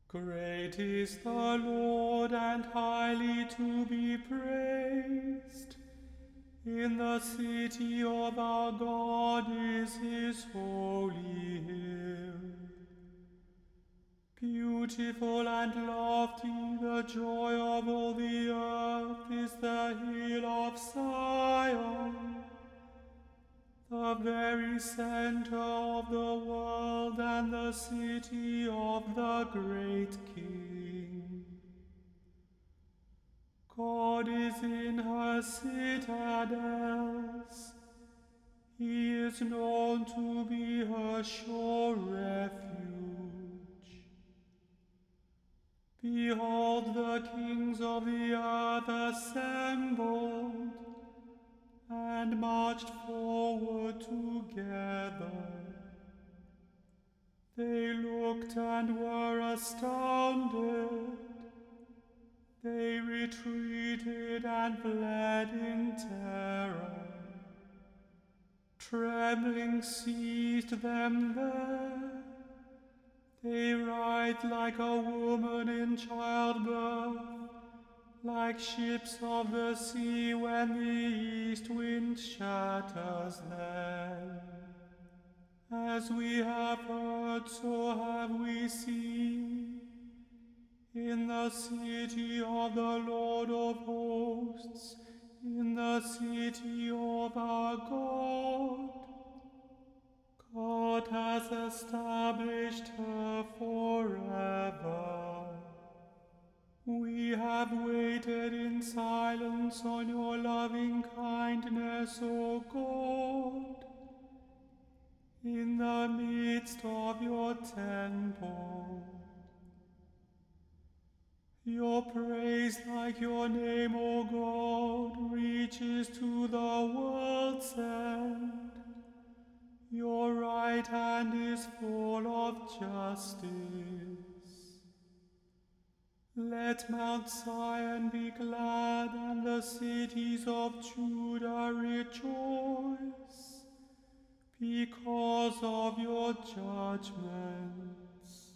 Great is the Lord and highly to be praised. In the city of our God is his holy hill. Beautiful and lofty, the joy of all the earth is the hill of Zion, the very center of the world and the city of the great King. God is in her citadels. He is known to be her sure refuge. Behold, the kings of the earth assembled and marched forward together. They looked and were astounded. They retreated and fled in terror. Trembling seized them there. They writhed like a woman in childbirth, like ships of the sea when the east wind shatters them. As we have heard, so have we seen. In the city of the Lord of hosts, in the city of our God, God has established her forever. We have waited in silence on your loving kindness, O God, in the midst of your temple. Your praise, like your name, O God, reaches to the world's end. Your right hand is full of justice. Let Mount Zion be glad and the cities of Judah rejoice because of your judgments.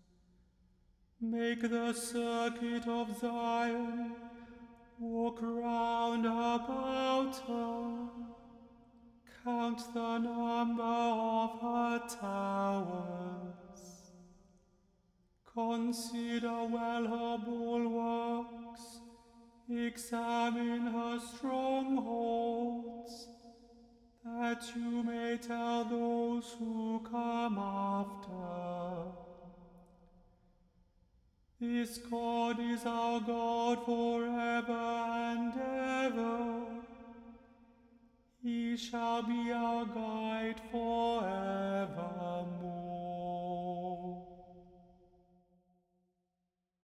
Make the circuit of Zion, walk round about her, count the number of her towers. Consider well her bulwarks, examine her strongholds, that you may tell those who come after. This God is our God forever and ever. He shall be our guide forever.